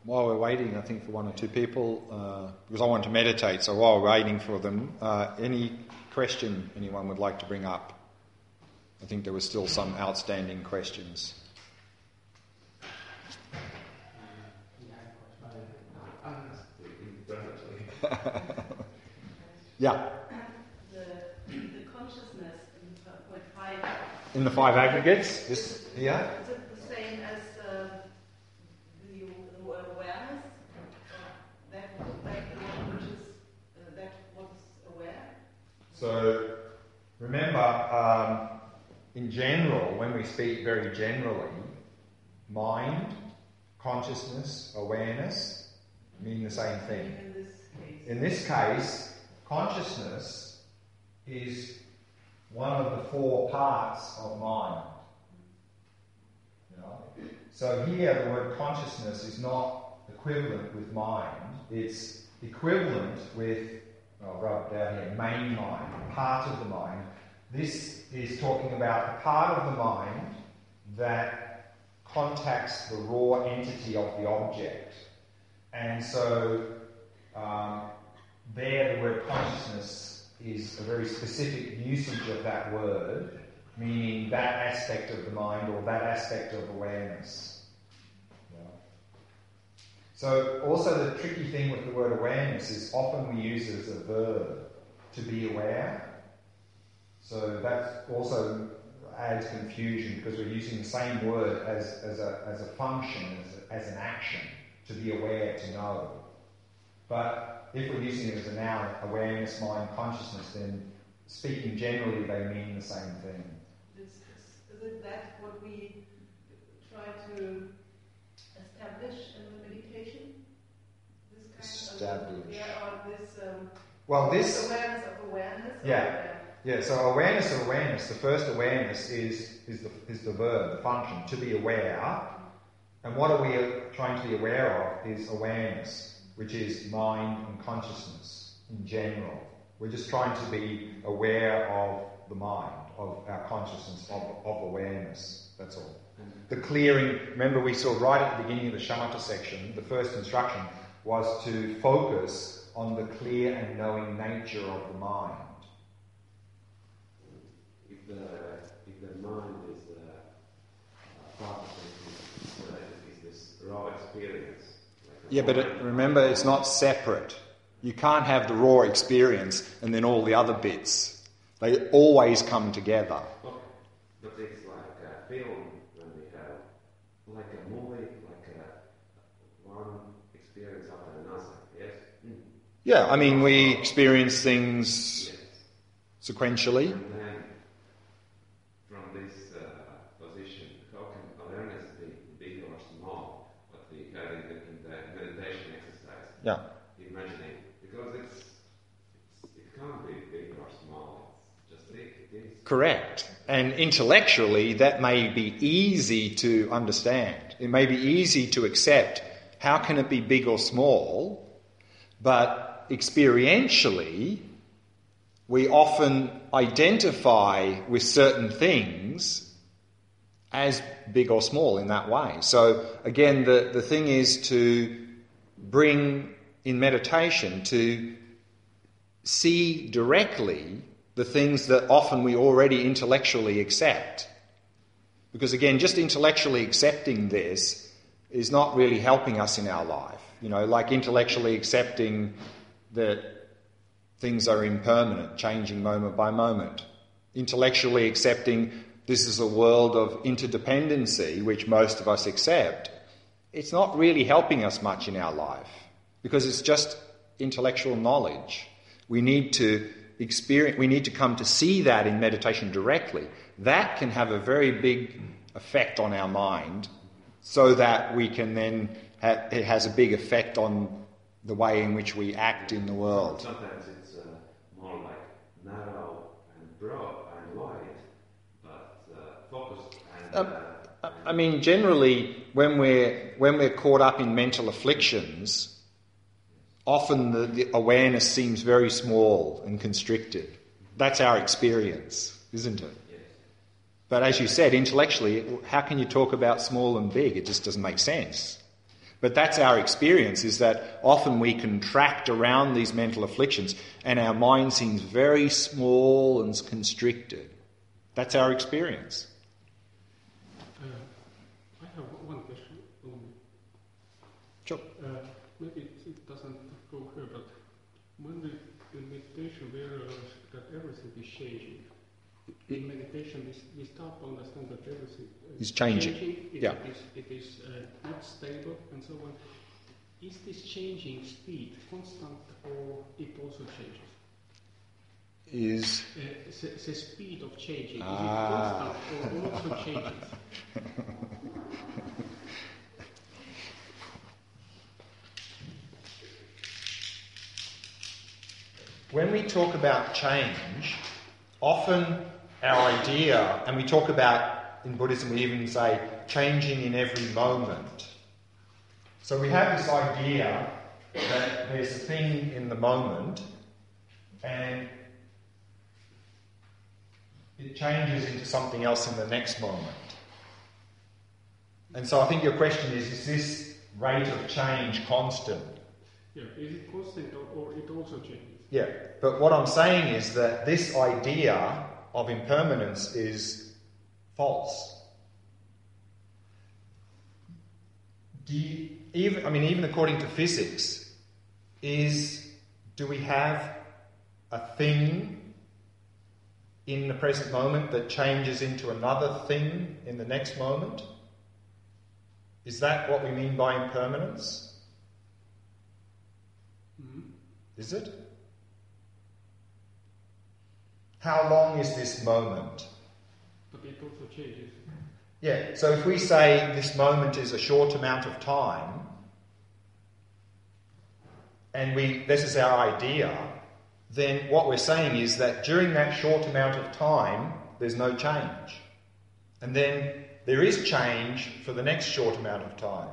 while we're waiting, I think, for one or two people, because I want to meditate, so while we're waiting for them, any question anyone would like to bring up? I think there were still some outstanding questions. Yeah. The consciousness in point 5. In the 5 aggregates, this here. Is it the same as the awareness? That which is that what's aware? So remember, in general, when we speak very generally, mind, consciousness, awareness mean the same thing. In this case, consciousness is one of the 4 parts of mind. You know? So here the word consciousness is not equivalent with mind. It's equivalent with, I'll write it down here, main mind, part of the mind. This is talking about the part of the mind that contacts the raw entity of the object. And so there the word consciousness is a very specific usage of that word, meaning that aspect of the mind or that aspect of awareness. Yeah. So also the tricky thing with the word awareness is often we use it as a verb, to be aware. So that also adds confusion because we're using the same word as a function, as an action, to be aware, to know. But if we're using it as a noun, awareness, mind, consciousness, then speaking generally they mean the same thing. Isn't that what we try to establish in the meditation? This kind of this awareness of awareness. Yeah. So awareness of awareness. The first awareness is the verb, the function, to be aware. And what are we trying to be aware of is awareness, which is mind and consciousness in general. We're just trying to be aware of the mind, of our consciousness, of awareness. That's all. The clearing, remember we saw right at the beginning of the shamatha section, the first instruction was to focus on the clear and knowing nature of the mind. If the mind is processing, is this raw experience. Yeah, but remember, it's not separate. You can't have the raw experience and then all the other bits. They always come together. Okay. But it's like a film when we have, like a movie, like one experience after another, yes? Yeah, I mean, we experience things sequentially. And then, from this position, how can awareness be big or small? What we had in the meditation exercise. Yeah. Imagining, because it can't be big or small. It's just big. It is. Correct. And intellectually, that may be easy to understand. It may be easy to accept. How can it be big or small? But experientially, we often identify with certain things as big or small in that way. So again, the thing is to bring in meditation to see directly the things that often we already intellectually accept. Because again, just intellectually accepting this is not really helping us in our life. You know, like intellectually accepting that things are impermanent, changing moment by moment. Intellectually accepting this is a world of interdependency, which most of us accept. It's not really helping us much in our life because it's just intellectual knowledge. We need to come to see that in meditation directly. That can have a very big effect on our mind so that we can then it has a big effect on the way in which we act in the world. Sometimes it's more like narrow and broad and wide, but focused and... I mean, generally, when we're caught up in mental afflictions, often the awareness seems very small and constricted. That's our experience, isn't it? Yes. But as you said, intellectually, how can you talk about small and big? It just doesn't make sense. But that's our experience, is that often we contract around these mental afflictions and our mind seems very small and constricted. That's our experience. I have one question only. Sure. Maybe it doesn't go here, but when we in meditation we realize that everything is changing. In meditation we start to understand that everything is changing. It is not stable and so on. Is this changing speed constant or it also changes? Is the speed of changing, is it constant or also changes? When we talk about change, often our idea, and we talk about, in Buddhism we even say, changing in every moment. So we have this idea that there's a thing in the moment and it changes into something else in the next moment. And so I think your question is this rate of change constant? Yeah, is it constant or it also changes? Yeah, but what I'm saying is that this idea of impermanence is false. Even according to physics, do we have a thing in the present moment that changes into another thing in the next moment? Is that what we mean by impermanence? Mm-hmm. Is it? How long is this moment? But it also changes. Yeah, so if we say this moment is a short amount of time, and this is our idea, then what we're saying is that during that short amount of time, there's no change. And then there is change for the next short amount of time.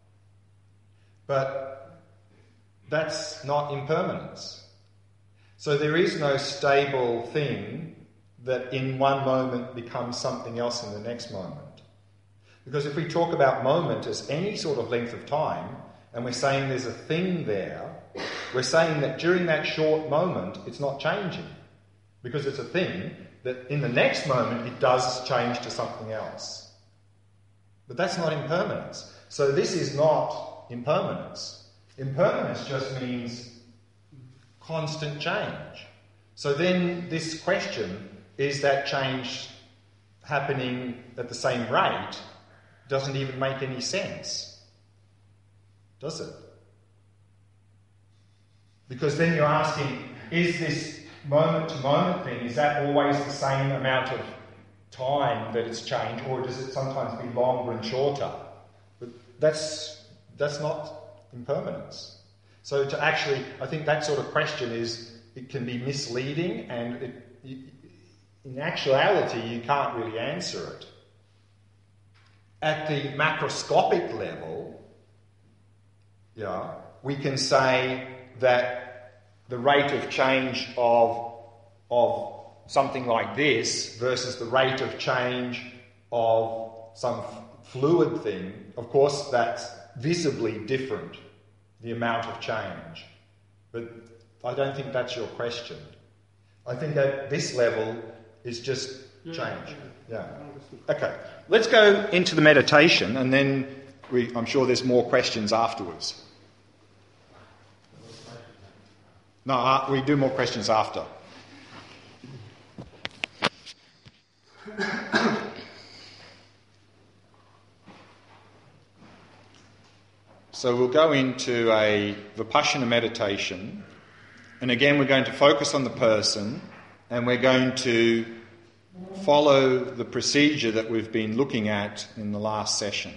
But that's not impermanence. So there is no stable thing that in one moment becomes something else in the next moment. Because if we talk about moment as any sort of length of time, and we're saying there's a thing there, we're saying that during that short moment it's not changing. Because it's a thing that in the next moment it does change to something else. But that's not impermanence. So this is not impermanence. Impermanence just means constant change. So then this question, is that change happening at the same rate, doesn't even make any sense. Does it? Because then you're asking, is this moment-to-moment thing, is that always the same amount of time that it's changed, or does it sometimes be longer and shorter? But that's not impermanence. So to actually, I think that sort of question it can be misleading, and in actuality you can't really answer it. At the macroscopic level, we can say that the rate of change of something like this versus the rate of change of some fluid thing, of course that's visibly different, the amount of change. But I don't think that's your question. I think at this level is just change. Yeah. Okay. Let's go into the meditation, and then I'm sure there's more questions afterwards. No, we do more questions after. So we'll go into a Vipassana meditation, and again we're going to focus on the person, and we're going to follow the procedure that we've been looking at in the last session.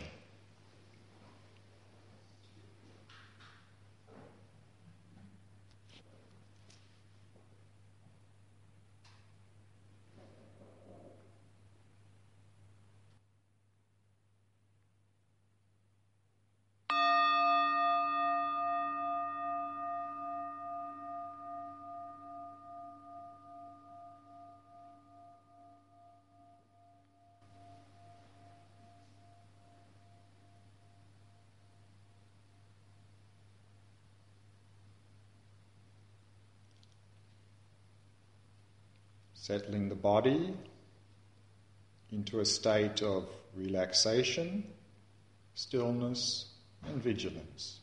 settling the body into a state of relaxation, stillness, and vigilance.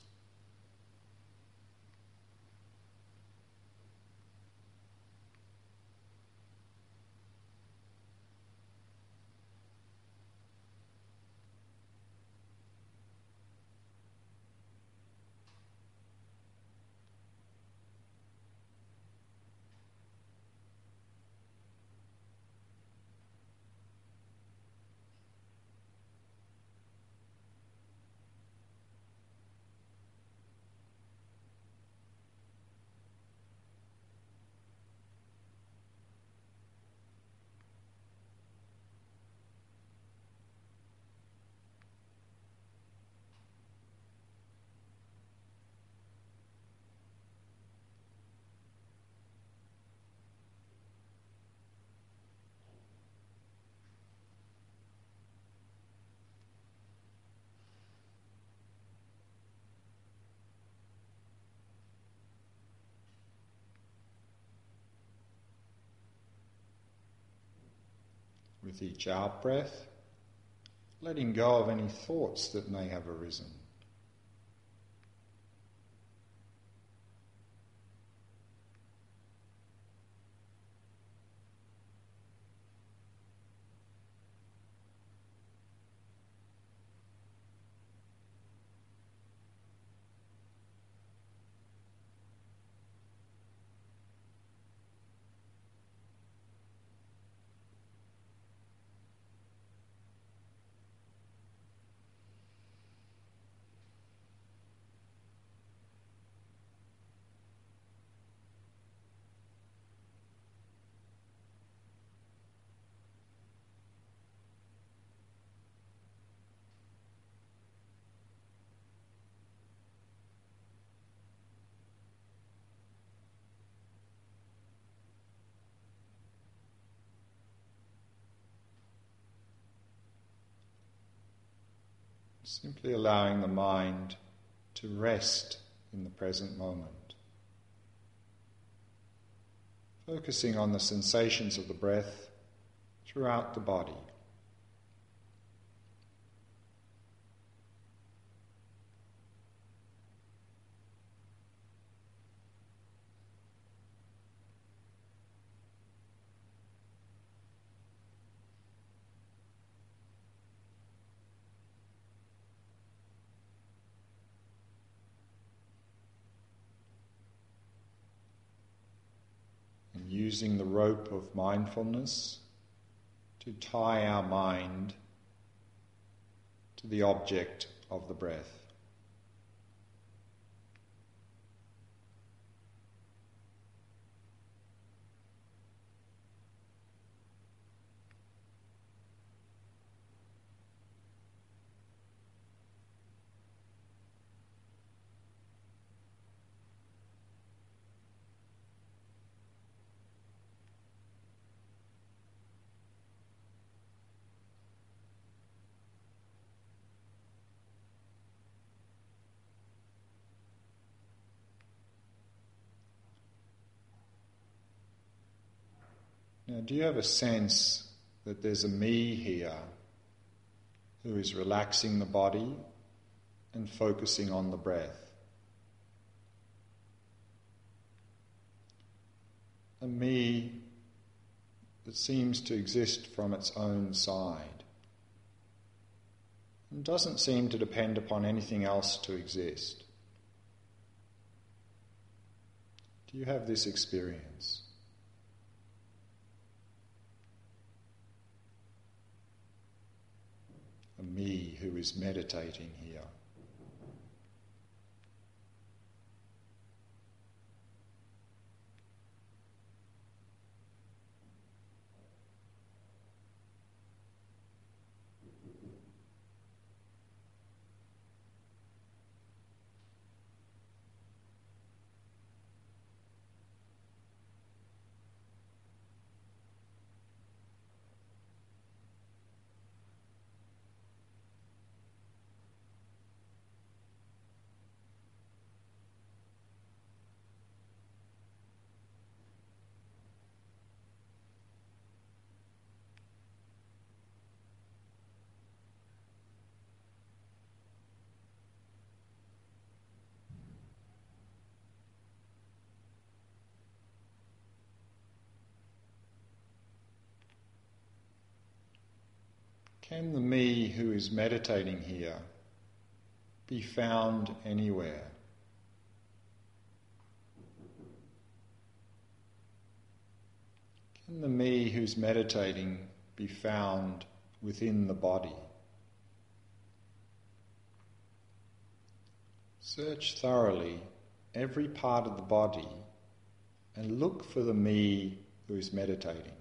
With each out-breath, letting go of any thoughts that may have arisen. Simply allowing the mind to rest in the present moment. Focusing on the sensations of the breath throughout the body. Using the rope of mindfulness to tie our mind to the object of the breath. Now, do you have a sense that there's a me here who is relaxing the body and focusing on the breath? A me that seems to exist from its own side and doesn't seem to depend upon anything else to exist. Do you have this experience? A me who is meditating here. Can the me who is meditating here be found anywhere? Can the me who's meditating be found within the body? Search thoroughly every part of the body and look for the me who is meditating.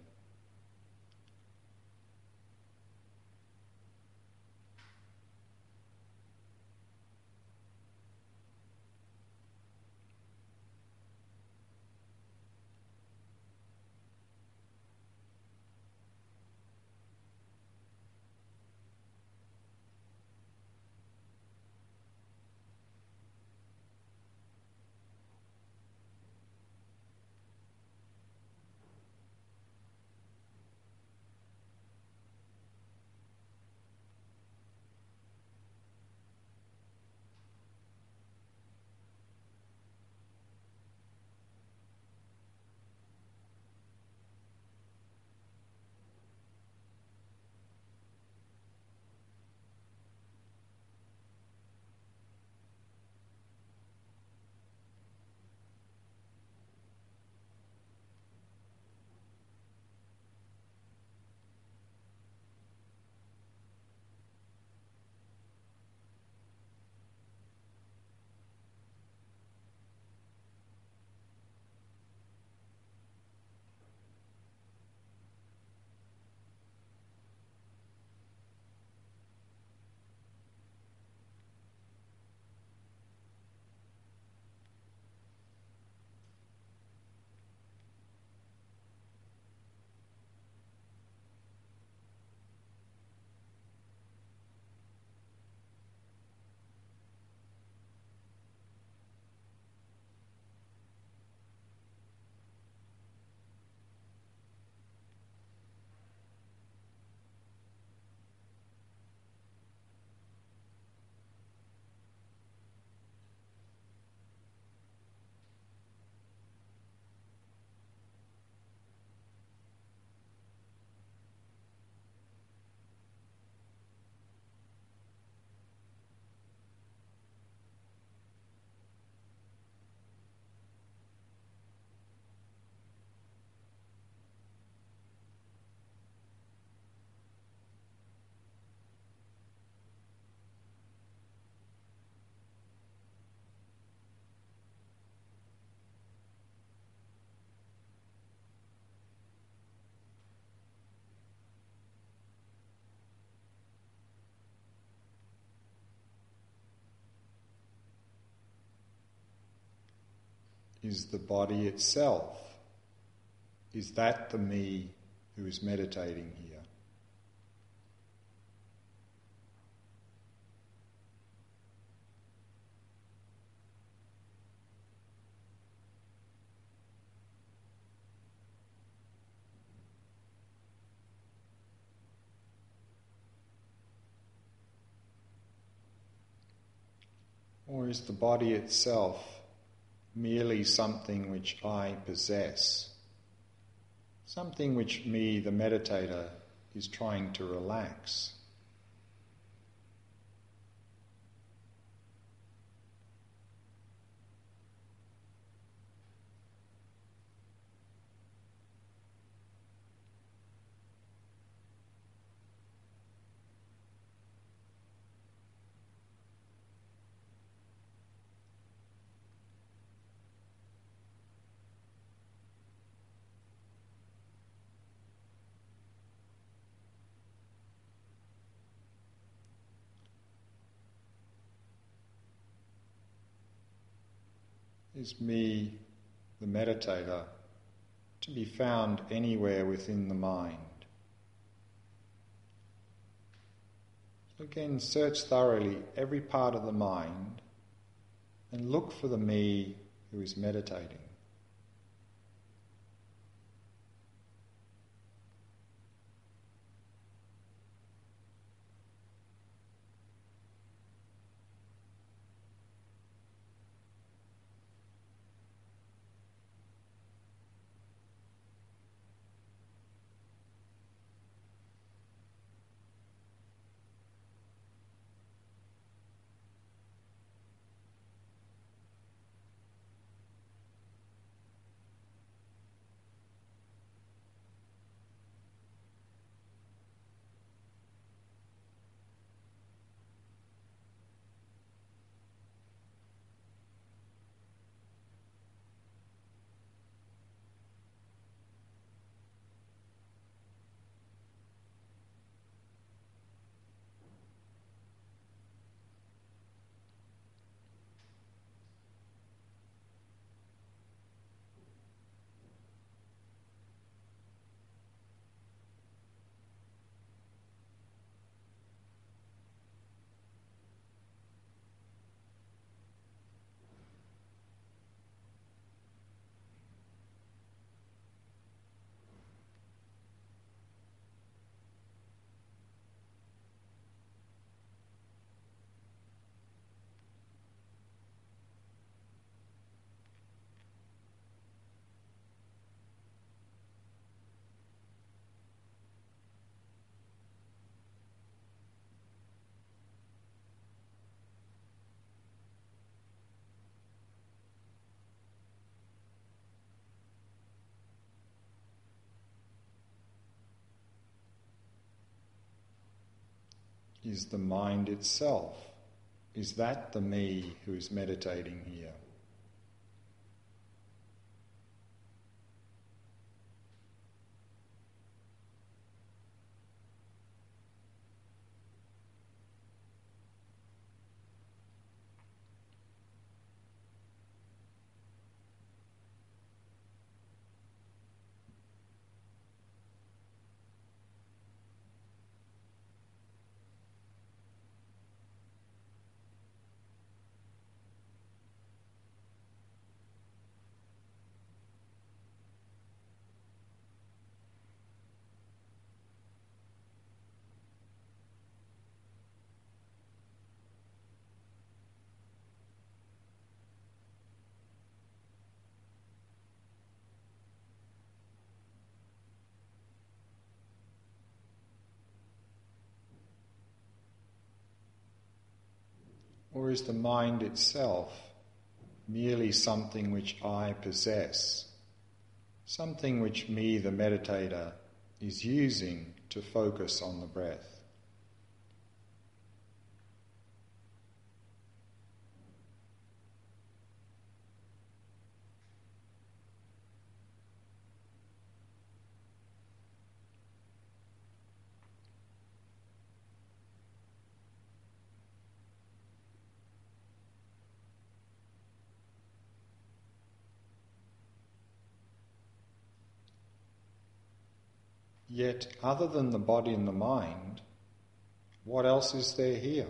Is the body itself, is that the me who is meditating here? Or is the body itself merely something which I possess, something which me, the meditator, is trying to relax? Is me, the meditator, to be found anywhere within the mind? So again, search thoroughly every part of the mind and look for the me who is meditating. is the mind itself. Is that the me who is meditating here? Or is the mind itself merely something which I possess, something which me, the meditator, is using to focus on the breath? Yet, other than the body and the mind, what else is there here?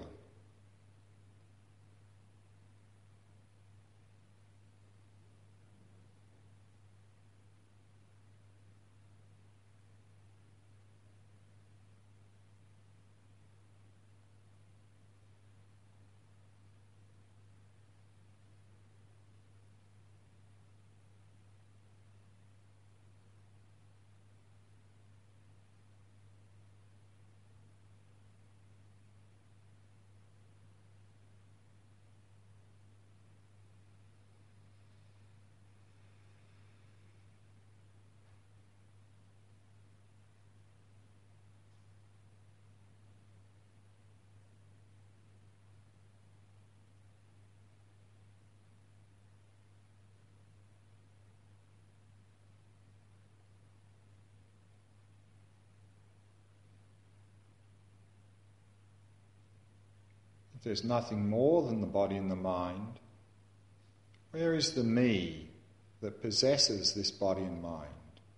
If there's nothing more than the body and the mind, where is the me that possesses this body and mind?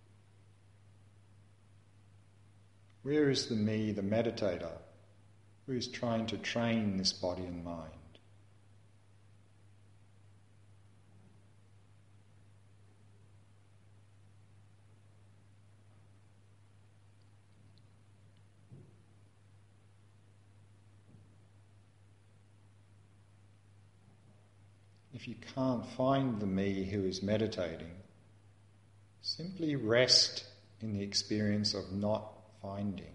Where is the me, the meditator, who is trying to train this body and mind? If you can't find the me who is meditating, simply rest in the experience of not finding.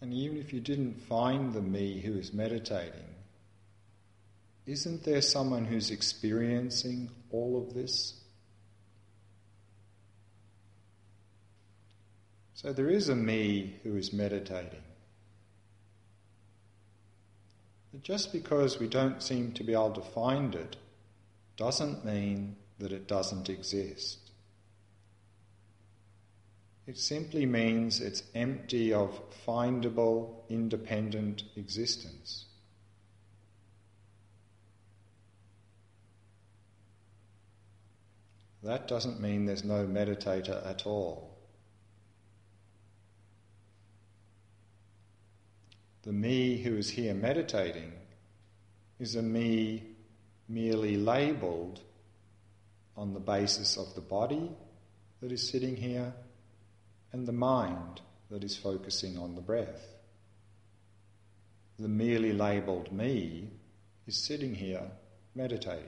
And even if you didn't find the me who is meditating, isn't there someone who's experiencing all of this? So there is a me who is meditating. But just because we don't seem to be able to find it doesn't mean that it doesn't exist. It simply means it's empty of findable, independent existence. That doesn't mean there's no meditator at all. The me who is here meditating is a me merely labelled on the basis of the body that is sitting here and the mind that is focusing on the breath. The merely labelled me is sitting here meditating.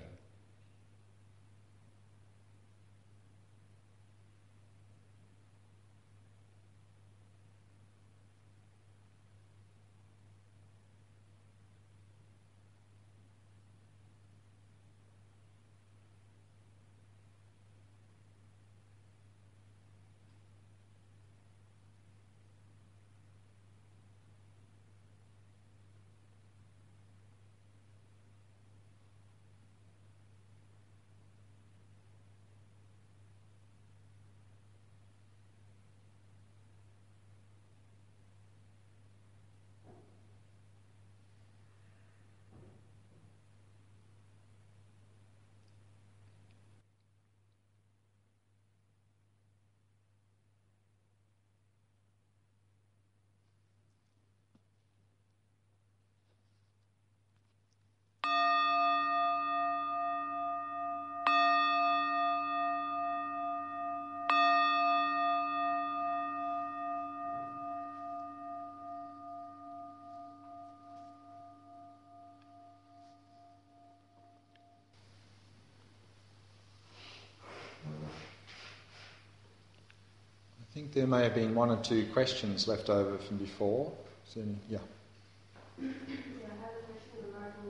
I think there may have been one or two questions left over from before. So, yeah. Yeah, I have a question regarding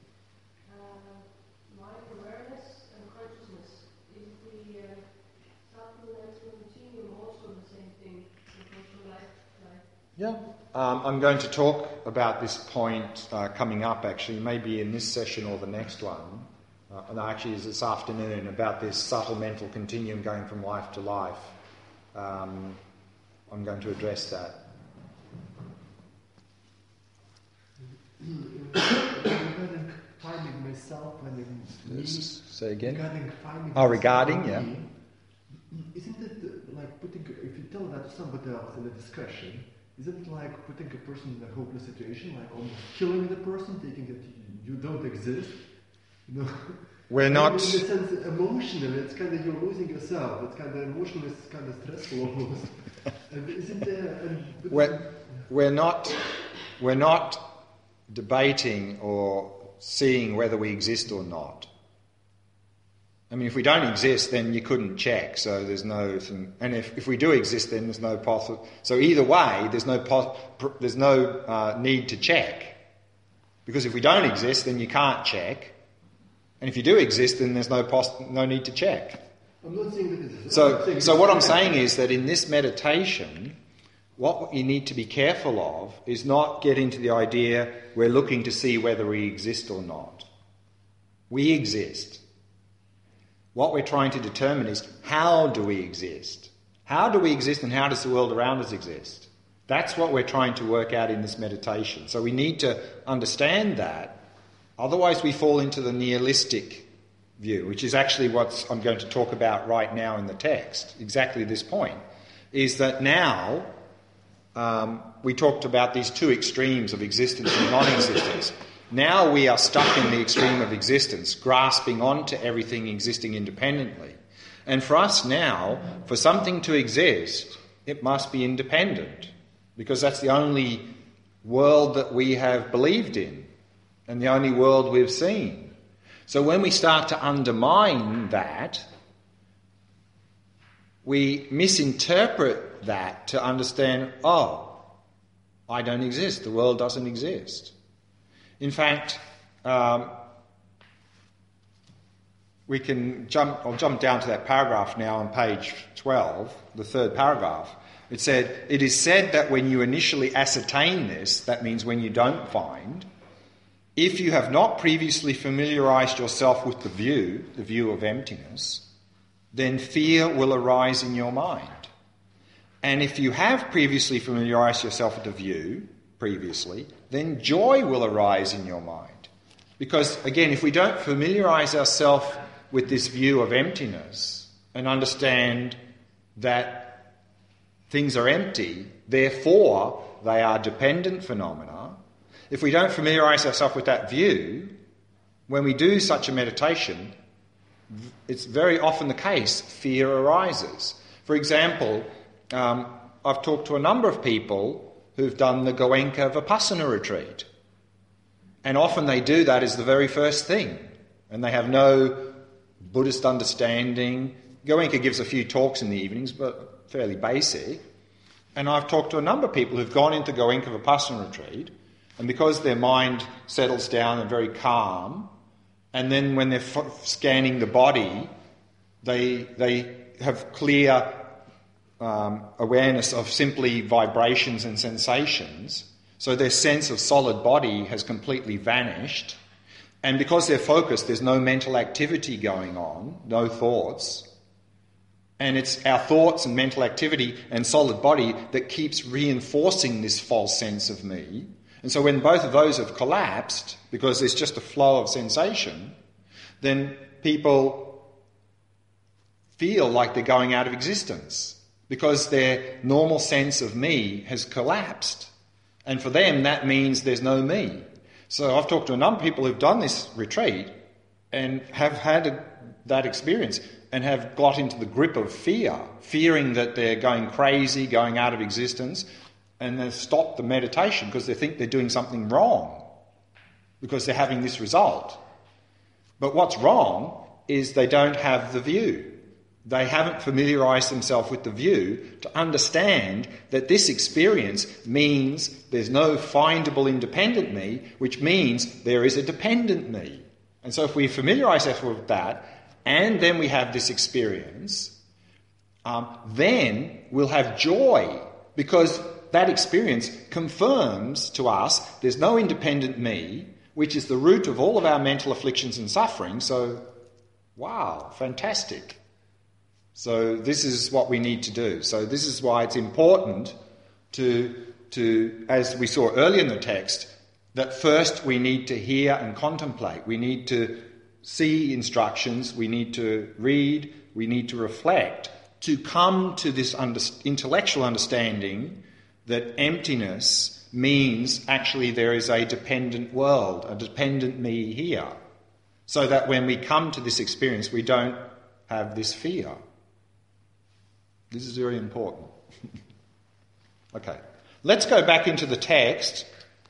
the mind awareness and consciousness. Is the supplemental continuum also the same thing? Yeah. I'm going to talk about this point coming up, actually, maybe in this session or the next one. And actually is this afternoon, about this subtle mental continuum going from life to life. I'm going to address that. Regarding finding myself and me, say again? Regarding yeah. Isn't it like putting, if you tell that to somebody else in a discussion, isn't it like putting a person in a hopeless situation, like almost killing the person, thinking that you don't exist? You know? We're not... In a sense, emotionally, it's kind of you're losing yourself. It's kind of emotionally, it's kind of stressful almost. And isn't there... We're not debating or seeing whether we exist or not. I mean, if we don't exist, then you couldn't check, so there's no... And if we do exist, then there's no possible... So either way, there's no need to check. Because if we don't exist, then you can't check. And if you do exist, then there's no need to check. I'm not saying that it's... So what I'm saying is that in this meditation, what you need to be careful of is not get into the idea we're looking to see whether we exist or not. We exist. What we're trying to determine is, how do we exist? How do we exist and how does the world around us exist? That's what we're trying to work out in this meditation. So we need to understand that. Otherwise we fall into the nihilistic view, which is actually what I'm going to talk about right now in the text. Exactly this point. Is that now we talked about these two extremes of existence and non-existence. Now we are stuck in the extreme of existence, grasping onto everything existing independently. And for us now, for something to exist, it must be independent, because that's the only world that we have believed in and the only world we've seen. So when we start to undermine that, we misinterpret that to understand, I don't exist. The world doesn't exist. In fact, I'll jump down to that paragraph now on page 12, the third paragraph. It said, it is said that when you initially ascertain this, that means when you don't find, if you have not previously familiarised yourself with the view of emptiness, then fear will arise in your mind. And if you have previously familiarised yourself with the view, then joy will arise in your mind. Because, again, if we don't familiarise ourselves with this view of emptiness and understand that things are empty, therefore they are dependent phenomena, if we don't familiarise ourselves with that view, when we do such a meditation, it's very often the case, fear arises. For example, I've talked to a number of people who've done the Goenka Vipassana retreat. And often they do that as the very first thing. And they have no Buddhist understanding. Goenka gives a few talks in the evenings, but fairly basic. And I've talked to a number of people who've gone into Goenka Vipassana retreat, and because their mind settles down and very calm, and then when they're scanning the body, they have clear awareness of simply vibrations and sensations. So their sense of solid body has completely vanished. And because they're focused, there's no mental activity going on, no thoughts. And it's our thoughts and mental activity and solid body that keeps reinforcing this false sense of me. And so when both of those have collapsed, because there's just a flow of sensation, then people feel like they're going out of existence because their normal sense of me has collapsed. And for them, that means there's no me. So I've talked to a number of people who've done this retreat and have had that experience and have got into the grip of fear, fearing that they're going crazy, going out of existence, and they've stopped the meditation because they think they're doing something wrong because they're having this result. But what's wrong is they don't have the view. They haven't familiarised themselves with the view to understand that this experience means there's no findable independent me, which means there is a dependent me. And so if we familiarise ourselves with that, and then we have this experience, then we'll have joy, because that experience confirms to us there's no independent me, which is the root of all of our mental afflictions and suffering. So, wow, fantastic. So this is what we need to do. So this is why it's important to, as we saw earlier in the text, that first we need to hear and contemplate. We need to see instructions, we need to read, we need to reflect, to come to this intellectual understanding that emptiness means actually there is a dependent world, a dependent me here, so that when we come to this experience we don't have this fear. This is very important. Okay, let's go back into the text.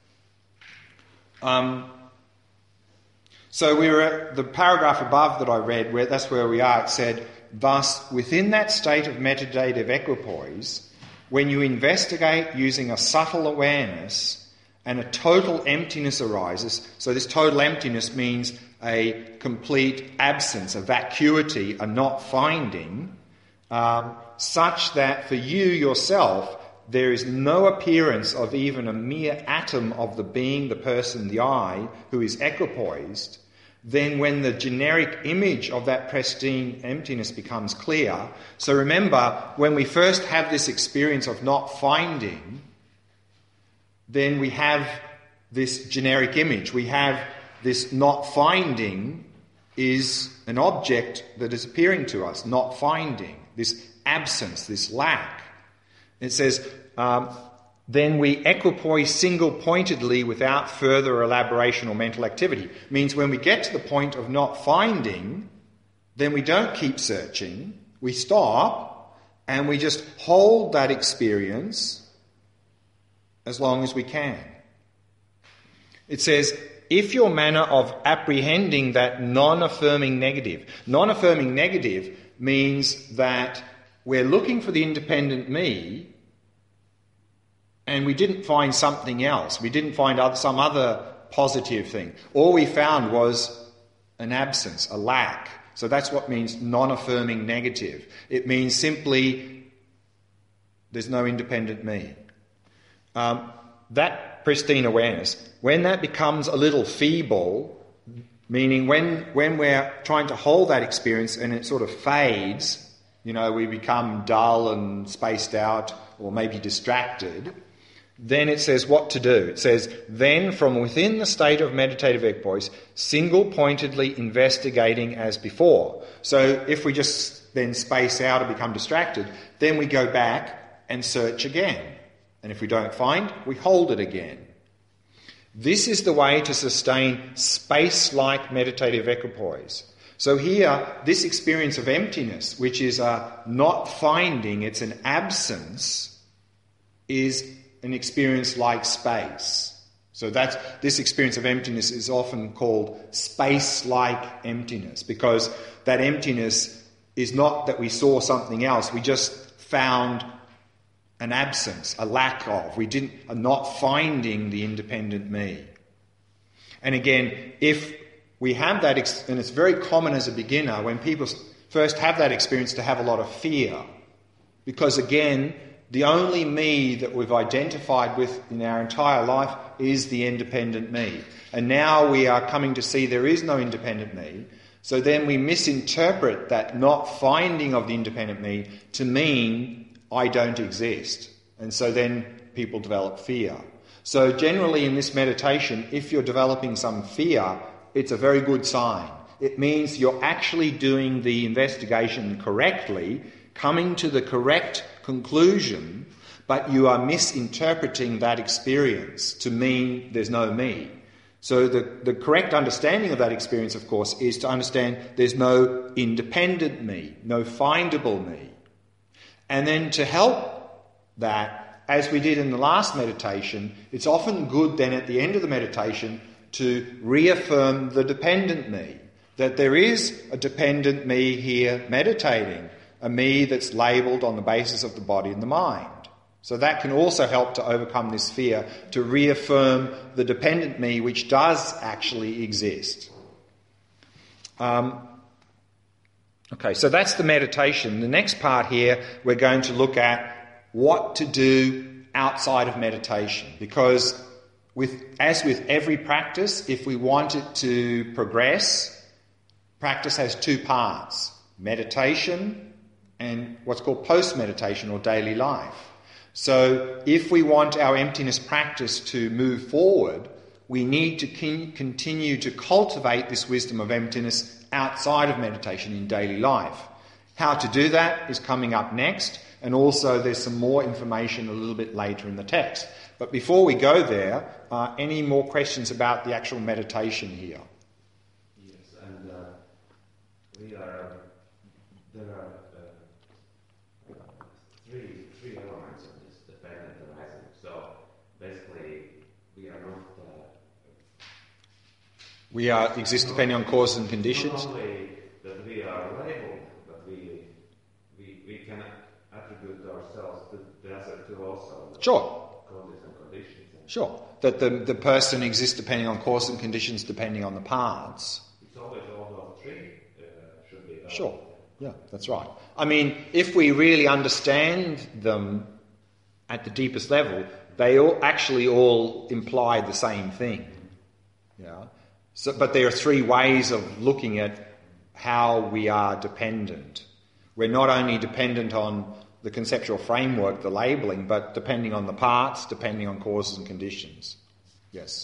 So we were at the paragraph above that I read, that's where we are. It said, thus, within that state of meditative equipoise, when you investigate using a subtle awareness and a total emptiness arises, so this total emptiness means a complete absence, a vacuity, a not finding, such that for you yourself there is no appearance of even a mere atom of the being, the person, the I, who is equipoised, then when the generic image of that pristine emptiness becomes clear. So remember, when we first have this experience of not finding, then we have this generic image. We have this not finding is an object that is appearing to us, not finding, this absence, this lack. It says, then we equipoise single-pointedly without further elaboration or mental activity. Means when we get to the point of not finding, then we don't keep searching, we stop, and we just hold that experience as long as we can. It says, if your manner of apprehending that non-affirming negative means that we're looking for the independent me, and we didn't find something else. We didn't find some other positive thing. All we found was an absence, a lack. So that's what means non-affirming negative. It means simply there's no independent me. That pristine awareness, when that becomes a little feeble, meaning when we're trying to hold that experience and it sort of fades, we become dull and spaced out or maybe distracted, then it says what to do. It says, then from within the state of meditative equipoise, single-pointedly investigating as before. So if we just then space out or become distracted, then we go back and search again. And if we don't find, we hold it again. This is the way to sustain space-like meditative equipoise. So here, this experience of emptiness, which is a not finding, it's an absence, is an experience like space. So this experience of emptiness is often called space-like emptiness, because that emptiness is not that we saw something else, we just found an absence, a lack of. We are not finding the independent me. And again, if we have that, and it's very common as a beginner when people first have that experience to have a lot of fear, because again, the only me that we've identified with in our entire life is the independent me. And now we are coming to see there is no independent me. So then we misinterpret that not finding of the independent me to mean I don't exist. And so then people develop fear. So generally in this meditation, if you're developing some fear, it's a very good sign. It means you're actually doing the investigation correctly, coming to the correct conclusion, but you are misinterpreting that experience to mean there's no me. So the correct understanding of that experience, of course, is to understand there's no independent me, no findable me. And then to help that, as we did in the last meditation, it's often good then at the end of the meditation to reaffirm the dependent me, that there is a dependent me here meditating, a me that's labelled on the basis of the body and the mind. So that can also help to overcome this fear, to reaffirm the dependent me which does actually exist. Okay, so that's the meditation. The next part here, we're going to look at what to do outside of meditation. Because as with every practice, if we want it to progress, practice has two parts: meditation and what's called post-meditation or daily life. So if we want our emptiness practice to move forward, we need to continue to cultivate this wisdom of emptiness outside of meditation in daily life. How to do that is coming up next, and also there's some more information a little bit later in the text. But before we go there, any more questions about the actual meditation here? Yes, and there are three elements of this dependent arising. So basically, we exist depending on causes and conditions. Not only that we are labeled, but we can attribute ourselves to the other two also. Sure. Causes and conditions. Sure. That the person exists depending on causes and conditions, depending on the parts. It's always all those three should be. Sure. Yeah, that's right. I mean, if we really understand them at the deepest level, they all imply the same thing. Yeah. So, but there are three ways of looking at how we are dependent. We're not only dependent on the conceptual framework, the labelling, but depending on the parts, depending on causes and conditions. Yes.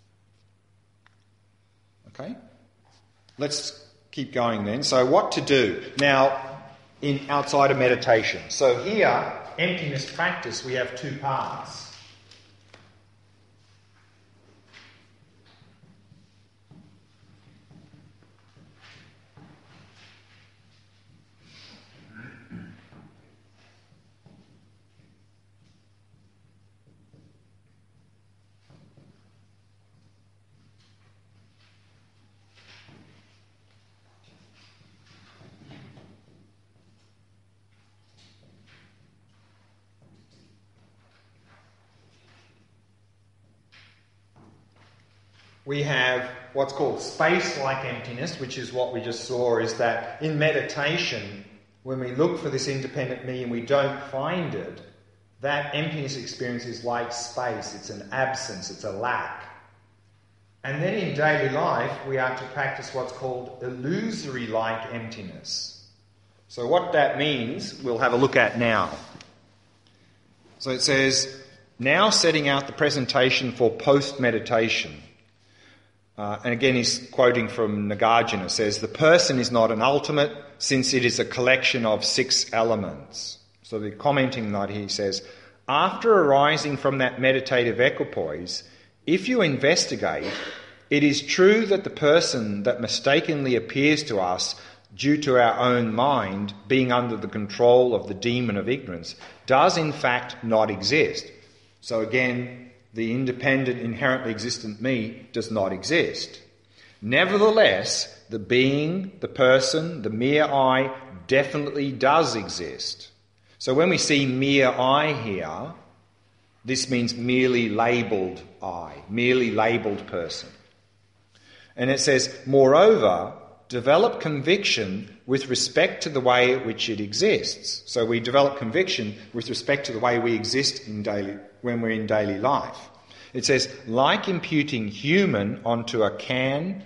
Okay. Let's keep going then. So what to do? Now, outside of meditation. So here, emptiness practice, we have two parts. We have what's called space-like emptiness, which is what we just saw, is that in meditation, when we look for this independent me and we don't find it, that emptiness experience is like space. It's an absence, it's a lack. And then in daily life, we are to practice what's called illusory-like emptiness. So what that means, we'll have a look at now. So it says, now setting out the presentation for post-meditation. And again, he's quoting from Nagarjuna. It says, the person is not an ultimate, since it is a collection of 6 elements. So the commenting that he says, after arising from that meditative equipoise, if you investigate, it is true that the person that mistakenly appears to us due to our own mind being under the control of the demon of ignorance does in fact not exist. So again, the independent, inherently existent me does not exist. Nevertheless, the being, the person, the mere I definitely does exist. So when we see mere I here, this means merely labelled I, merely labelled person. And it says, moreover, develop conviction with respect to the way in which it exists. So we develop conviction with respect to the way we exist when we're in daily life. It says, like imputing human onto a can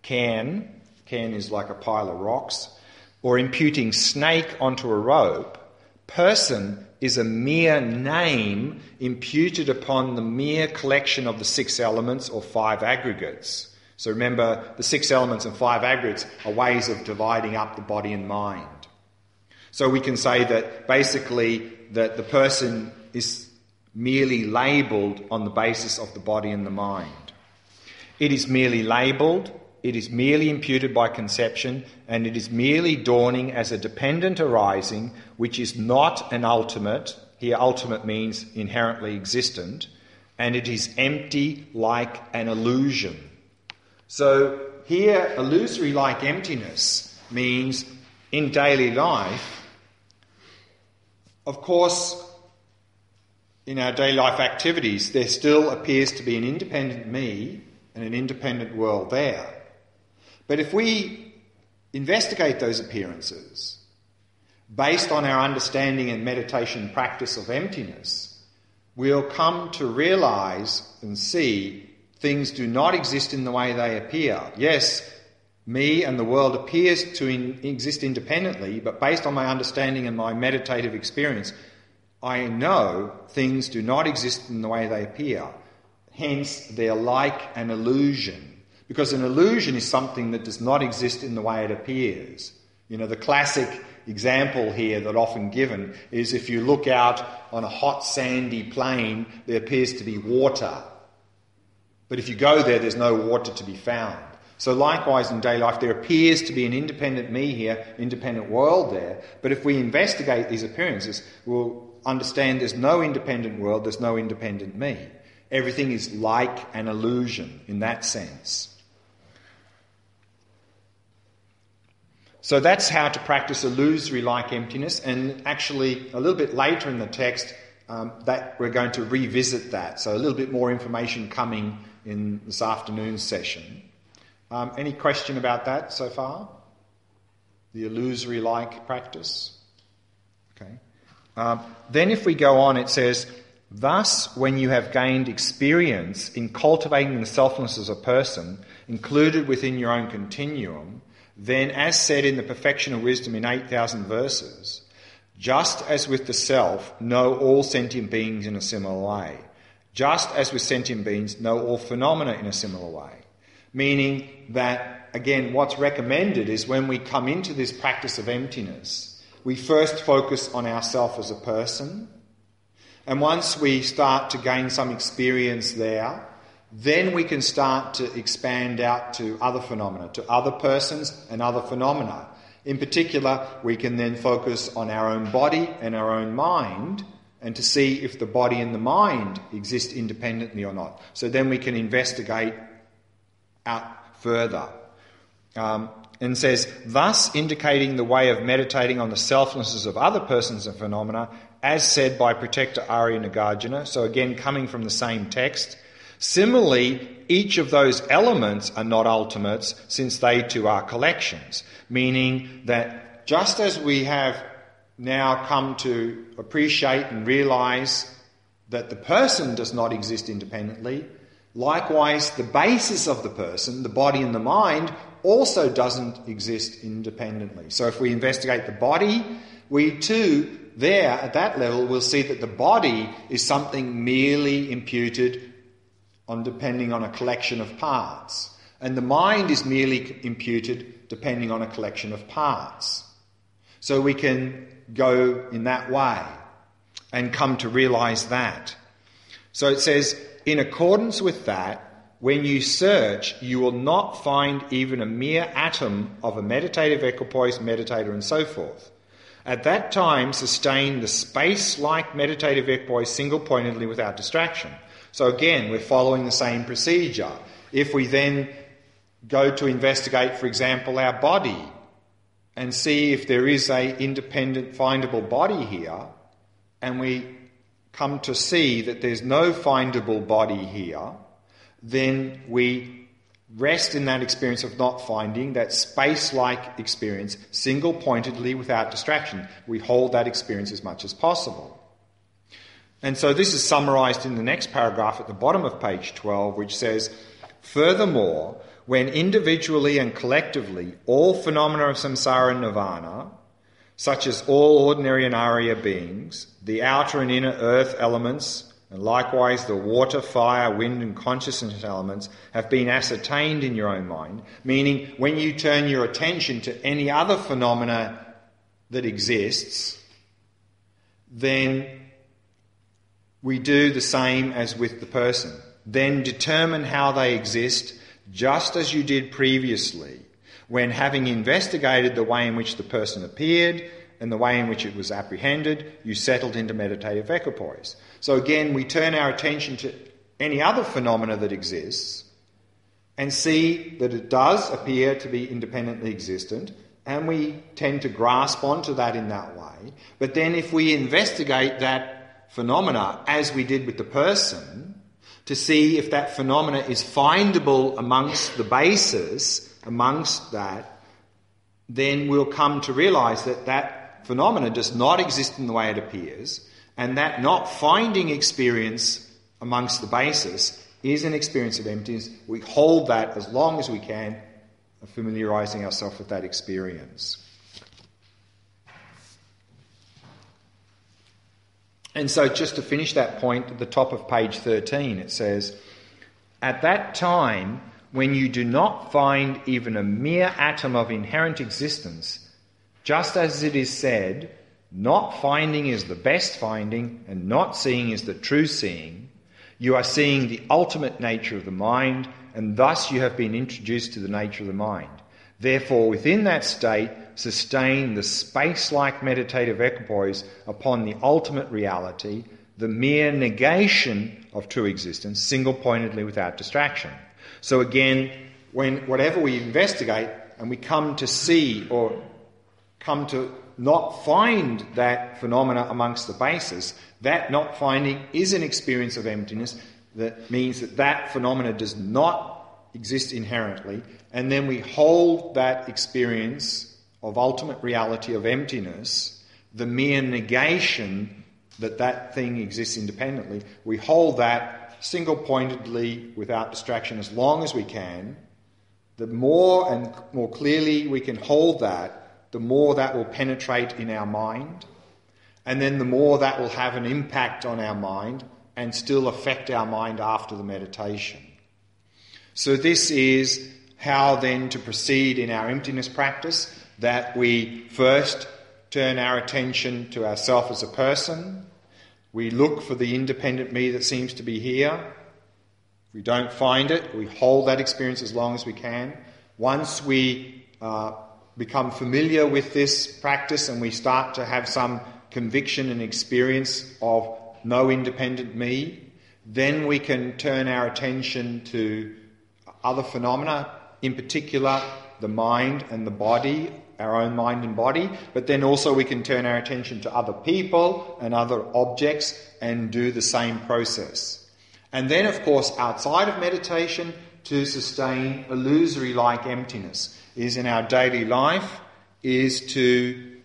is like a pile of rocks, or imputing snake onto a rope, person is a mere name imputed upon the mere collection of the 6 elements or 5 aggregates. So remember, the 6 elements and 5 aggregates are ways of dividing up the body and mind. So we can say that basically that the person is merely labelled on the basis of the body and the mind. It is merely labelled, it is merely imputed by conception, and it is merely dawning as a dependent arising, which is not an ultimate. Here ultimate means inherently existent, and it is empty like an illusion. So here, illusory-like emptiness means in daily life, of course, in our daily life activities, there still appears to be an independent me and an independent world there. But if we investigate those appearances based on our understanding and meditation practice of emptiness, we'll come to realise and see things do not exist in the way they appear. Yes, me and the world appears to exist independently, but based on my understanding and my meditative experience, I know things do not exist in the way they appear. Hence, they're like an illusion. Because an illusion is something that does not exist in the way it appears. You know, the classic example here that often given is if you look out on a hot sandy plain, there appears to be water. But if you go there, there's no water to be found. So likewise in daily life, there appears to be an independent me here, independent world there. But if we investigate these appearances, we'll understand there's no independent world, there's no independent me. Everything is like an illusion in that sense. So that's how to practice illusory-like emptiness, and actually a little bit later in the text that we're going to revisit that. So a little bit more information coming in this afternoon's session. Any question about that so far? The illusory-like practice? Okay. Then if we go on, it says, thus, when you have gained experience in cultivating the selflessness as a person, included within your own continuum, then, as said in the Perfection of Wisdom in 8,000 verses, just as with the self, know all sentient beings in a similar way. Just as with sentient beings, know all phenomena in a similar way. Meaning that, again, what's recommended is when we come into this practice of emptiness, we first focus on ourself as a person, and once we start to gain some experience there, then we can start to expand out to other phenomena, to other persons and other phenomena. In particular, we can then focus on our own body and our own mind, and to see if the body and the mind exist independently or not. So then we can investigate out further. And says, thus indicating the way of meditating on the selflessness of other persons and phenomena, as said by Protector Arya Nagarjuna. So again, coming from the same text, Similarly, each of those elements are not ultimates, since they too are collections, meaning that just as we have now come to appreciate and realise that the person does not exist independently, likewise the basis of the person, the body and the mind, also doesn't exist independently. So if we investigate the body, we too, there at that level, will see that the body is something merely imputed depending on a collection of parts. And the mind is merely imputed depending on a collection of parts. So we can go in that way and come to realise that. So it says, in accordance with that, when you search, you will not find even a mere atom of a meditative equipoise, meditator, and so forth. At that time, sustain the space-like meditative equipoise single-pointedly without distraction. So again, we're following the same procedure. If we then go to investigate, for example, our body and see if there is a independent findable body here, and we come to see that there's no findable body here, then we rest in that experience of not finding, that space-like experience, single-pointedly without distraction. We hold that experience as much as possible. And so this is summarised in the next paragraph at the bottom of page 12, which says, furthermore, when individually and collectively all phenomena of samsara and nirvana, such as all ordinary and Arya beings, the outer and inner earth elements, and likewise the water, fire, wind and consciousness elements, have been ascertained in your own mind, meaning when you turn your attention to any other phenomena that exists, then we do the same as with the person. Then determine how they exist, just as you did previously, when having investigated the way in which the person appeared and the way in which it was apprehended, you settled into meditative equipoise. So again, we turn our attention to any other phenomena that exists and see that it does appear to be independently existent, and we tend to grasp onto that in that way. But then if we investigate that phenomena as we did with the person, to see if that phenomena is findable amongst the bases, amongst that, then we'll come to realise that that phenomena does not exist in the way it appears, and that not finding experience amongst the bases is an experience of emptiness. We hold that as long as we can, familiarising ourselves with that experience. And so just to finish that point, at the top of page 13 it says, at that time, when you do not find even a mere atom of inherent existence, just as it is said, not finding is the best finding and not seeing is the true seeing, you are seeing the ultimate nature of the mind, and thus you have been introduced to the nature of the mind. Therefore, within that state, sustain the space-like meditative equipoise upon the ultimate reality, the mere negation of true existence, single-pointedly without distraction. So again, whatever we investigate and we come to see or come to not find that phenomena amongst the bases, that not finding is an experience of emptiness. That means that that phenomena does not exist inherently, and then we hold that experience of ultimate reality of emptiness, the mere negation that that thing exists independently, we hold that single-pointedly without distraction as long as we can. The more and more clearly we can hold that, the more that will penetrate in our mind, and then the more that will have an impact on our mind and still affect our mind after the meditation. So this is how then to proceed in our emptiness practice, that we first turn our attention to ourself as a person. We look for the independent me that seems to be here. If we don't find it, we hold that experience as long as we can. Once we become familiar with this practice and we start to have some conviction and experience of no independent me, then we can turn our attention to other phenomena, in particular the mind and the body, our own mind and body, but then also we can turn our attention to other people and other objects and do the same process. And then, of course, outside of meditation, to sustain illusory-like emptiness is in our daily life, is to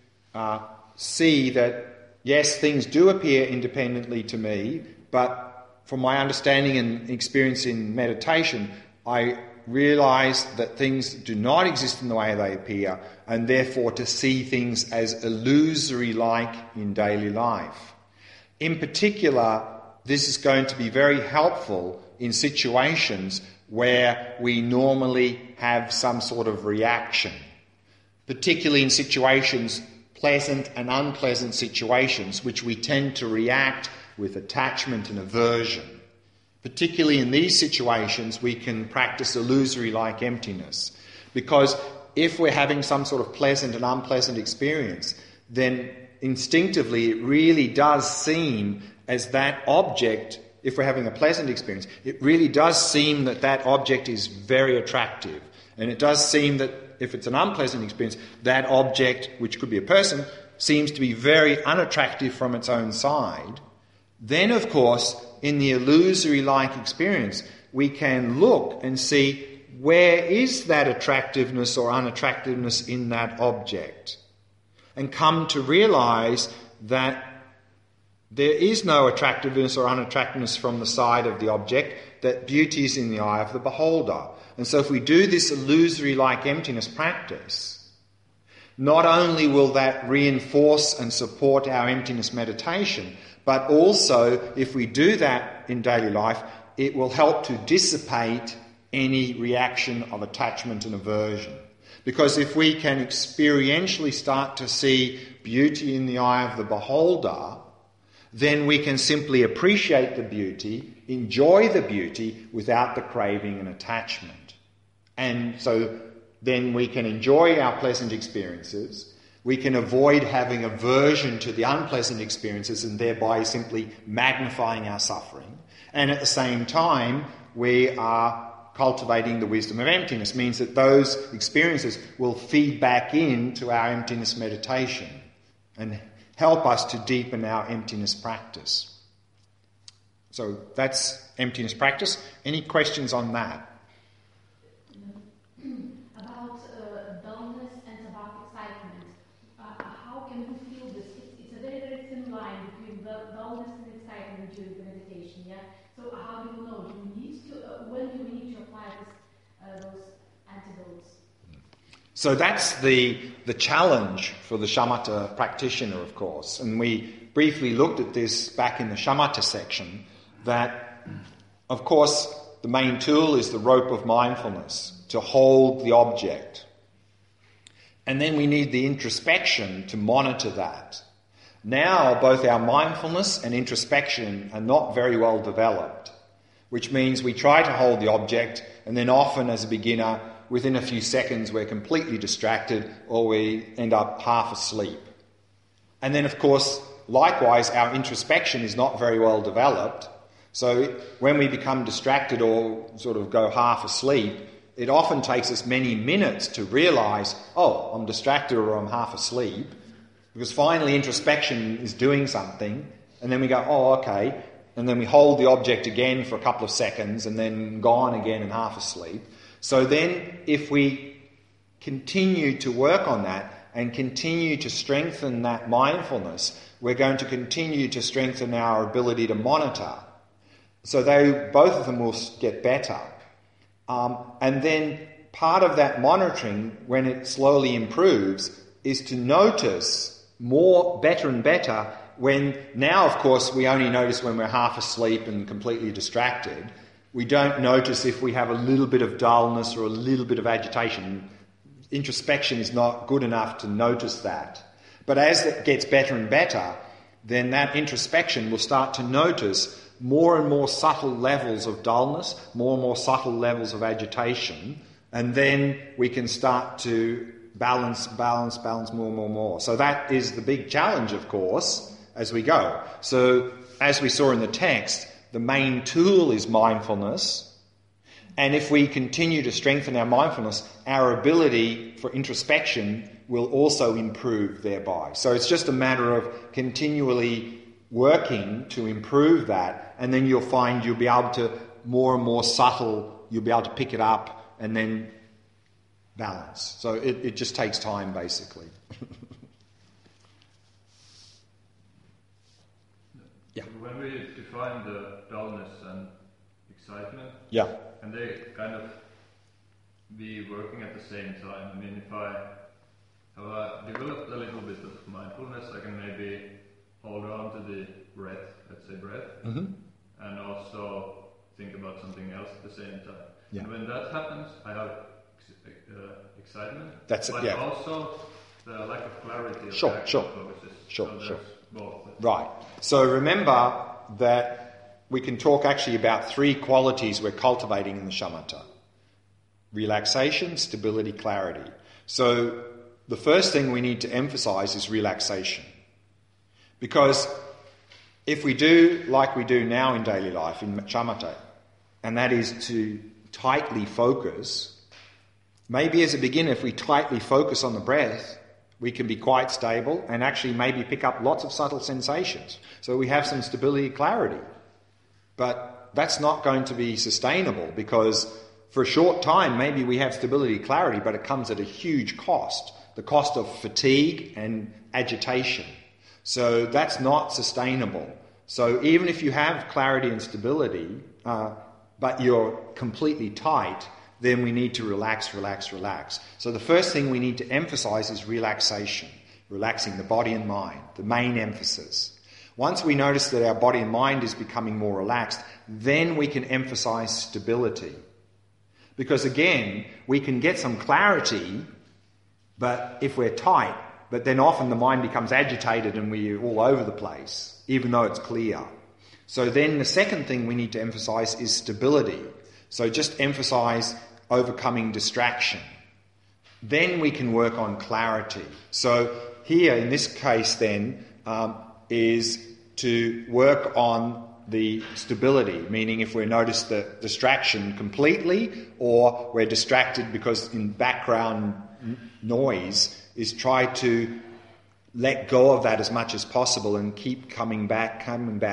see that, yes, things do appear independently to me, but from my understanding and experience in meditation, I realise that things do not exist in the way they appear, and therefore to see things as illusory-like in daily life. In particular, this is going to be very helpful in situations where we normally have some sort of reaction, particularly in situations, pleasant and unpleasant situations, which we tend to react with attachment and aversion. Particularly in these situations, we can practice illusory-like emptiness, because if we're having some sort of pleasant and unpleasant experience, then instinctively it really does seem as that object, if we're having a pleasant experience, it really does seem that that object is very attractive. And it does seem that if it's an unpleasant experience, that object, which could be a person, seems to be very unattractive from its own side. Then, of course, in the illusory-like experience, we can look and see where is that attractiveness or unattractiveness in that object, and come to realise that there is no attractiveness or unattractiveness from the side of the object, that beauty is in the eye of the beholder. And so if we do this illusory-like emptiness practice, not only will that reinforce and support our emptiness meditation, but also if we do that in daily life, it will help to dissipate any reaction of attachment and aversion. Because if we can experientially start to see beauty in the eye of the beholder, then we can simply appreciate the beauty, enjoy the beauty without the craving and attachment. And so then we can enjoy our pleasant experiences, we can avoid having aversion to the unpleasant experiences and thereby simply magnifying our suffering. And at the same time, we are cultivating the wisdom of emptiness, means that those experiences will feed back into our emptiness meditation and help us to deepen our emptiness practice. So that's emptiness practice. Any questions on that? About dullness and about excitement. How can we feel this? It's a very, very thin line between dullness and excitement during the meditation, yeah? So how do you know? Do we need to, when do we need to apply those antidotes? So that's the challenge for the shamatha practitioner, of course. And we briefly looked at this back in the shamatha section, that, of course, the main tool is the rope of mindfulness, to hold the object. And then we need the introspection to monitor that. Now, both our mindfulness and introspection are not very well developed, which means we try to hold the object, and then often as a beginner, within a few seconds we're completely distracted, or we end up half asleep. And then, of course, likewise, our introspection is not very well developed. So when we become distracted or sort of go half asleep, it often takes us many minutes to realise, oh, I'm distracted or I'm half asleep, because finally introspection is doing something, and then we go, oh, okay, and then we hold the object again for a couple of seconds and then gone again and half asleep. So then if we continue to work on that and continue to strengthen that mindfulness, we're going to continue to strengthen our ability to monitor. So both of them will get better. And then part of that monitoring, when it slowly improves, is to notice better and better when, now of course we only notice when we're half asleep and completely distracted. We don't notice if we have a little bit of dullness or a little bit of agitation. Introspection is not good enough to notice that. But as it gets better and better, then that introspection will start to notice more and more subtle levels of dullness, more and more subtle levels of agitation, and then we can start to balance more. So that is the big challenge, of course, as we go. So as we saw in the text, the main tool is mindfulness, and if we continue to strengthen our mindfulness, our ability for introspection will also improve thereby. So it's just a matter of continually working to improve that, and then you'll find you'll be able to more and more subtle, you'll be able to pick it up and then balance. So it just takes time, basically. Yeah. So when we define the dullness and excitement, Yeah. and they kind of be working at the same time. I mean, if I have developed a little bit of mindfulness, I can maybe hold on to the breath, let's say breath, and also think about something else at the same time. Yeah. And when that happens, I have excitement, That's it, but yeah. also the lack of clarity of Sure, the sure. actual focuses. Sure, So sure. there's both. Right. So remember that we can talk actually about three qualities we're cultivating in the shamatha. Relaxation, stability, clarity. So the first thing we need to emphasize is relaxation. Because if we do like we do now in daily life, in shamatha, and that is to tightly focus, maybe as a beginner, if we tightly focus on the breath, we can be quite stable and actually maybe pick up lots of subtle sensations. So we have some stability, clarity. But that's not going to be sustainable because for a short time, maybe we have stability, clarity, but it comes at a huge cost. The cost of fatigue and agitation. So that's not sustainable. So even if you have clarity and stability, but you're completely tight, then we need to relax, relax, relax. So the first thing we need to emphasize is relaxation, relaxing the body and mind, the main emphasis. Once we notice that our body and mind is becoming more relaxed, then we can emphasize stability. Because again, we can get some clarity, but if we're tight, but then often the mind becomes agitated and we're all over the place, even though it's clear. So then the second thing we need to emphasize is stability. So just emphasize overcoming distraction. Then we can work on clarity. So here in this case then is to work on the stability, meaning if we notice the distraction completely or we're distracted because in background noise, is try to let go of that as much as possible and keep coming back,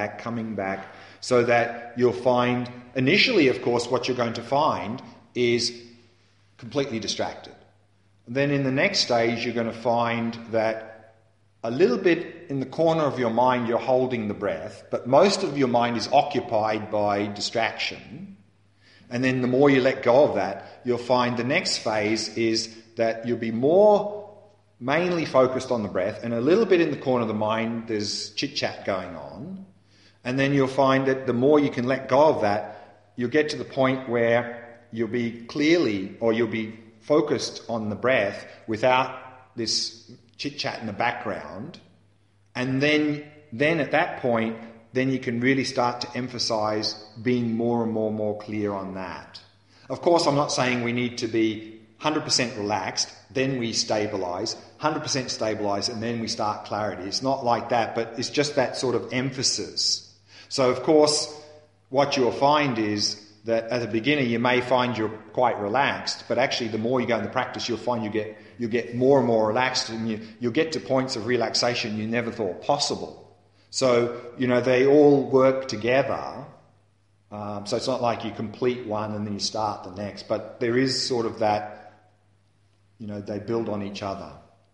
so that you'll find, initially of course what you're going to find is completely distracted. And then in the next stage you're going to find that a little bit in the corner of your mind you're holding the breath, but most of your mind is occupied by distraction. And then the more you let go of that, you'll find the next phase is that you'll be more mainly focused on the breath, and a little bit in the corner of the mind there's chit-chat going on. And then you'll find that the more you can let go of that, you'll get to the point where you'll be you'll be focused on the breath without this chit-chat in the background. And then at that point, then you can really start to emphasize being more and more clear on that. Of course, I'm not saying we need to be 100% relaxed, then we stabilize, 100% stabilize, and then we start clarity. It's not like that, but it's just that sort of emphasis. So, of course, what you'll find is that as a beginner you may find you're quite relaxed, but actually the more you go into practice you'll find you get more and more relaxed, and you'll get to points of relaxation you never thought possible. So, they all work together. So it's not like you complete one and then you start the next, but there is sort of that, they build on each other.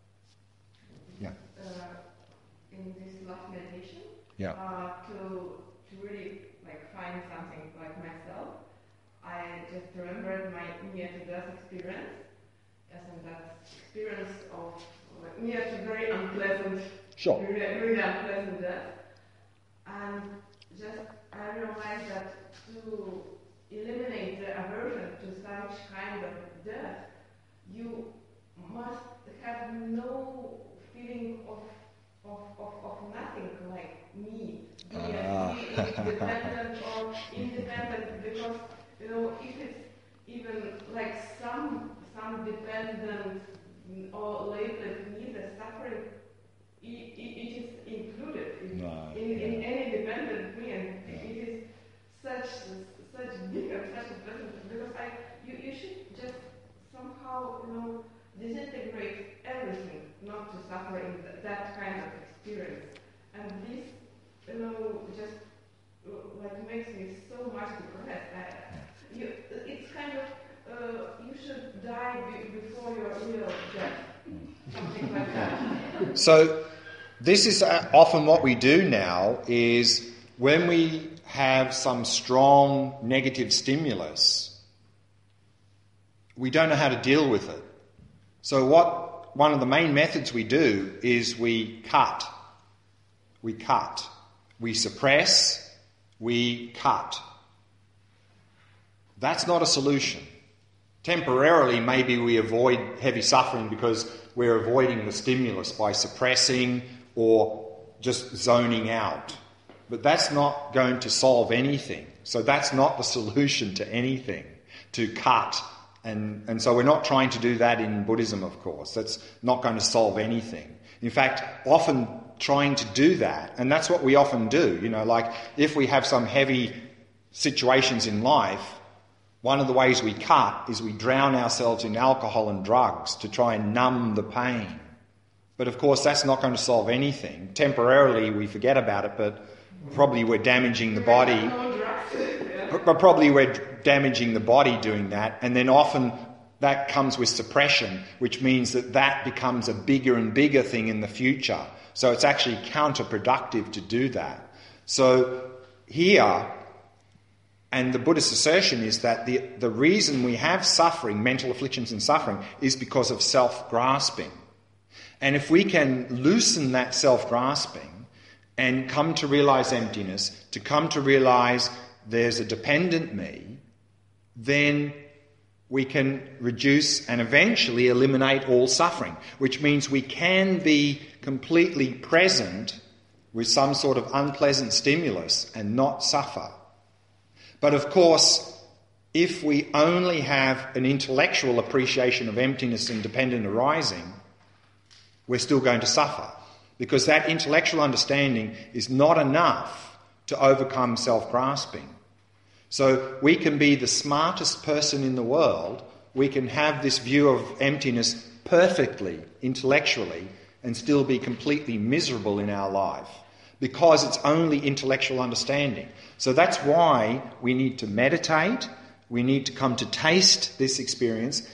Yeah. In this last meditation, Yeah. to really find something like myself, I just remembered my near-to-death experience, and that experience of near to very unpleasant, Sure. really unpleasant death, and just I realized that to eliminate the aversion to such kind of death, you must have no feeling of nothing like me, be dependent or independent, because if it's even like some dependent or labeled me, the suffering, it is included in any dependent me, and it is such big and such a pleasant, because you should just somehow disintegrate everything, not to suffer in that kind of experience. And this just like makes me so much depressed. It's kind of you should die before your real death, something like that. So this is often what we do now is when we have some strong negative stimulus, we don't know how to deal with it. So one of the main methods we do is we cut. We cut. We suppress. We cut. That's not a solution. Temporarily, maybe we avoid heavy suffering because we're avoiding the stimulus by suppressing or just zoning out. But that's not going to solve anything. So that's not the solution to anything, to cut. And so we're not trying to do that in Buddhism, of course. That's not going to solve anything. In fact, often trying to do that, and that's what we often do, like if we have some heavy situations in life, one of the ways we cut is we drown ourselves in alcohol and drugs to try and numb the pain. But of course that's not going to solve anything. Temporarily we forget about it, but probably we're damaging the body. But probably we're damaging the body doing that, and then often that comes with suppression, which means that becomes a bigger and bigger thing in the future. So it's actually counterproductive to do that. So here, and the Buddhist assertion is that the reason we have suffering, mental afflictions and suffering, is because of self-grasping. And if we can loosen that self-grasping and come to realise emptiness, to come to realise there's a dependent me, then we can reduce and eventually eliminate all suffering, which means we can be completely present with some sort of unpleasant stimulus and not suffer. But of course, if we only have an intellectual appreciation of emptiness and dependent arising, we're still going to suffer, because that intellectual understanding is not enough to overcome self-grasping. So we can be the smartest person in the world, we can have this view of emptiness perfectly, intellectually, and still be completely miserable in our life, because it's only intellectual understanding. So that's why we need to meditate, we need to come to taste this experience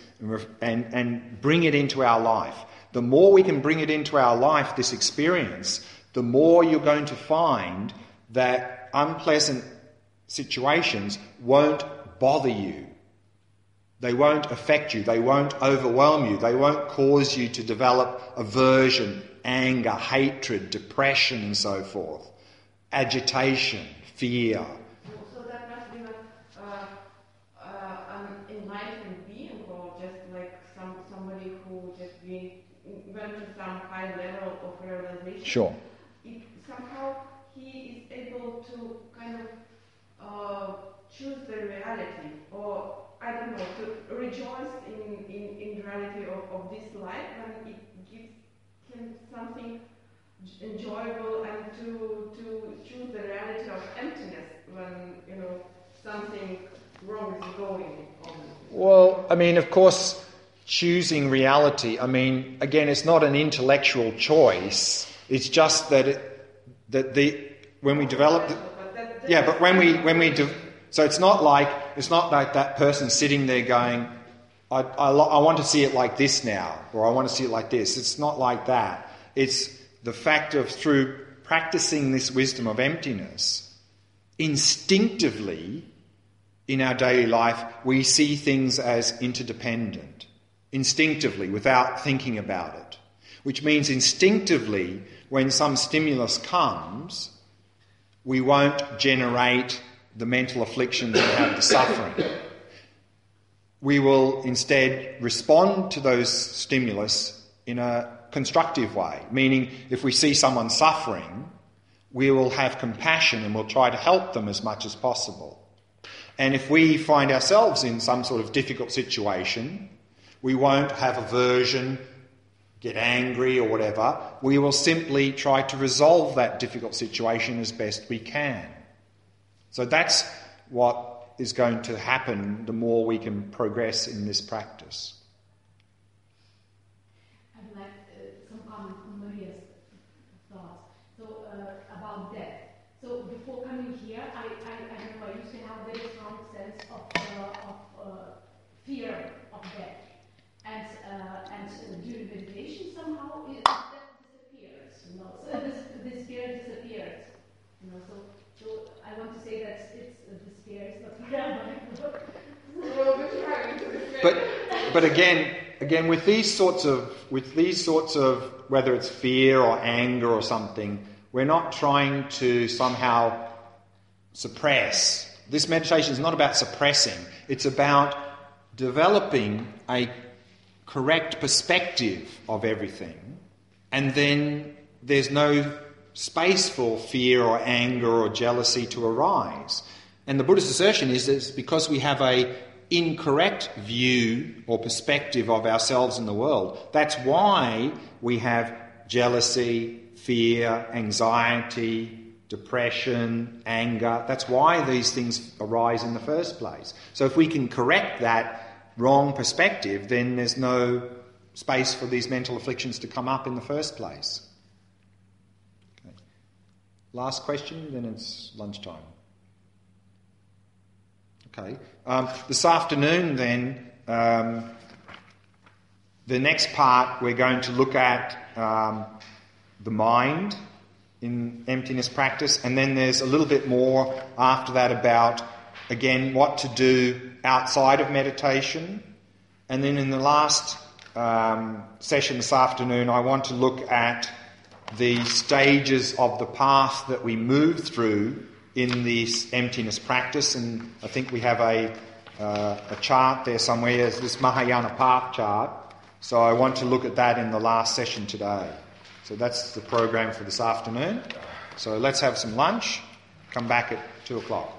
and bring it into our life. The more we can bring it into our life, this experience, the more you're going to find that unpleasant situations won't bother you. They won't affect you. They won't overwhelm you. They won't cause you to develop aversion, anger, hatred, depression and so forth. Agitation, fear. So that must be an enlightened being, or just like somebody who just went to some high level of realization. Sure. Somehow he is able to kind of choose the reality, or I don't know, to rejoice in the reality of this life, and it gives him something enjoyable, and to choose the reality of emptiness when something wrong is going on. Well, I mean, of course, choosing reality, I mean, again, it's not an intellectual choice. It's just that when we develop so it's not like that person sitting there going, I want to see it like this now, or I want to see it like this. It's not like that. It's the fact of, through practicing this wisdom of emptiness, instinctively in our daily life we see things as interdependent, instinctively, without thinking about it. Which means instinctively, when some stimulus comes, we won't generate the mental afflictions and have the suffering. We will instead respond to those stimulus in a constructive way, meaning if we see someone suffering, we will have compassion and we'll try to help them as much as possible. And if we find ourselves in some sort of difficult situation, we won't have aversion, get angry or whatever. We will simply try to resolve that difficult situation as best we can. So that's what is going to happen the more we can progress in this practice. I'd like some comment on Maria's thoughts. So about death. but again, with these sorts of, whether it's fear or anger or something, we're not trying to somehow suppress. This meditation is not about suppressing. It's about developing a correct perspective of everything, and then there's no space for fear or anger or jealousy to arise. And the Buddha's assertion is that it's because we have a incorrect view or perspective of ourselves and the world. That's why we have jealousy, fear, anxiety, depression, anger. That's why these things arise in the first place. So if we can correct that wrong perspective, then there's no space for these mental afflictions to come up in the first place. Okay. Last question, then it's lunchtime. Okay. This afternoon, then, the next part we're going to look at the mind in emptiness practice, and then there's a little bit more after that about, again, what to do outside of meditation. And then in the last session this afternoon, I want to look at the stages of the path that we move through in this emptiness practice, and I think we have a chart there somewhere. There's this Mahayana path chart. So I want to look at that in the last session today. So that's the program for this afternoon. So let's have some lunch. Come back at 2:00.